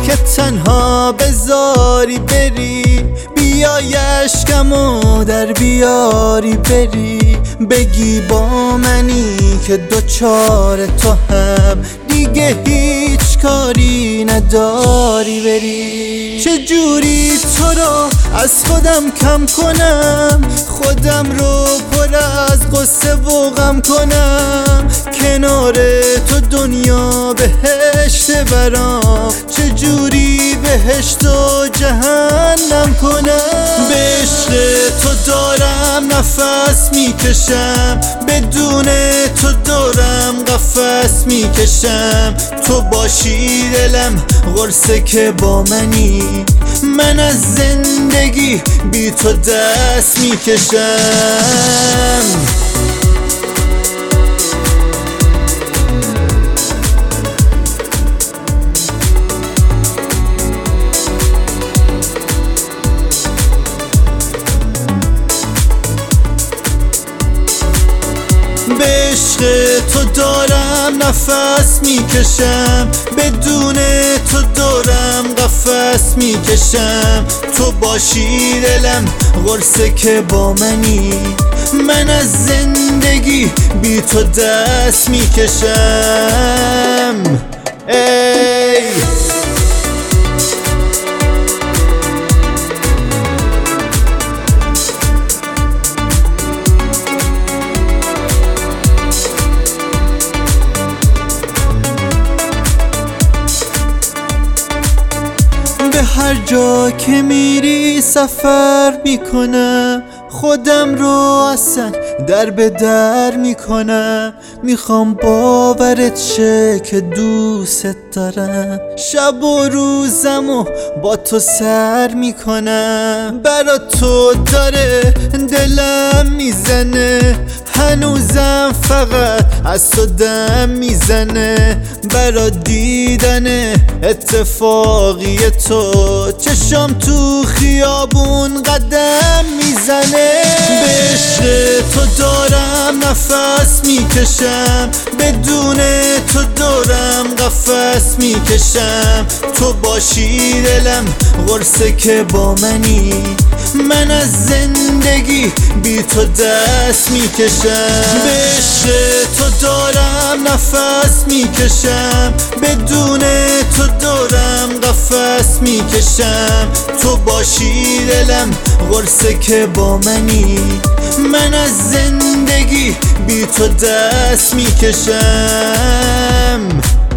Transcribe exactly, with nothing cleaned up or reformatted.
که تنها بذاری بری، بیای اشکمو در بیاری بری، بگی با منی که دوچار تو هم دیگه هیچ کاری نداری بری. چجوری تو رو از خودم کم کنم، خودم رو پر از قصه و غم کنم، کنار تو دنیا بهشت برام، چجوری بهشت و جهنم کنم. به عشق تو دارم نفس میکشم، بدون تو دارم قفس میکشم، تو باشی دلم قرصه که با منی، من از زندگی بی تو دست میکشم. به عشق تو دارم نفس میکشم، بدون تو دارم قفس میکشم، تو باشی دلم قرصه که با منی، من از زندگی بی تو دست میکشم. ای به هر جا که میری سفر میکنم، خودم رو اصلا در به در میکنم، میخوام باورت شه که دوست دارم، شب و روزمو با تو سر میکنم، برا تو داره دلم میزنه، هنوزم فقط از تو دم میزنه، برا دیدن اتفاقی تو چشم تو خیابون قدم میزنه. به عشق تو دارم نفس میکشم، بدون تو دارم قفس میکشم، تو باشی دلم قرصه که با منی، من از زندگی بی تو دست میکشم. به عشق تو دارم نفس میکشم، بدون تو دارم قفس میکشم، تو باشی دلم قرصه که با منی، من از زندگی بی تو دست میکشم.